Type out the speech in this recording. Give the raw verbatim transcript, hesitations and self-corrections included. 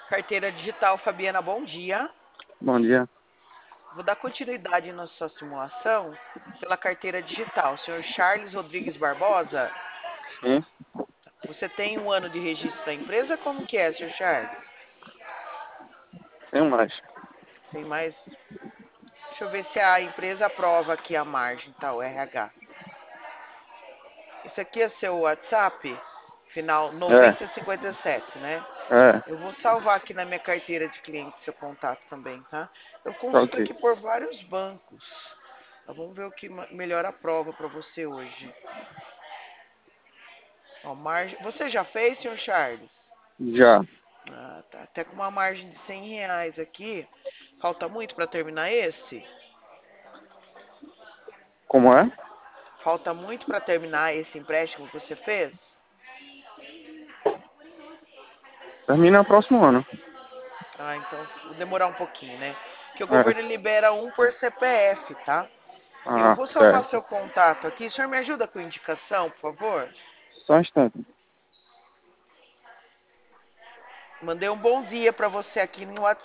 Carteira digital, Fabiana, bom dia. Bom dia. Vou dar continuidade na sua simulação pela carteira digital. Senhor Charles Rodrigues Barbosa, Sim, você tem um ano de registro da empresa? Como que é, senhor Charles? tenho mais. Tem mais? Deixa eu ver se a empresa aprova aqui a margem, tá? O R H. Esse aqui é seu WhatsApp? Final É, noventa cinquenta e sete, né? é, Eu vou salvar aqui na minha carteira de cliente seu contato também, tá? Eu tá consulto ok. aqui por vários bancos. Tá, vamos ver o que melhor aprova para você hoje. Ó, margem... Você já fez, senhor Charles? Já. Ah, tá. Até com uma margem de cem reais aqui. Falta muito para terminar esse? Como é? Falta muito para terminar esse empréstimo que você fez? Termina próximo ano. Ah, então vou demorar um pouquinho, né? Que o É. governo libera um por C P F, tá? Eu Ah, vou salvar certo. seu contato aqui. O senhor me ajuda com indicação, por favor? Só um instante. Mandei um bom dia para você aqui no WhatsApp.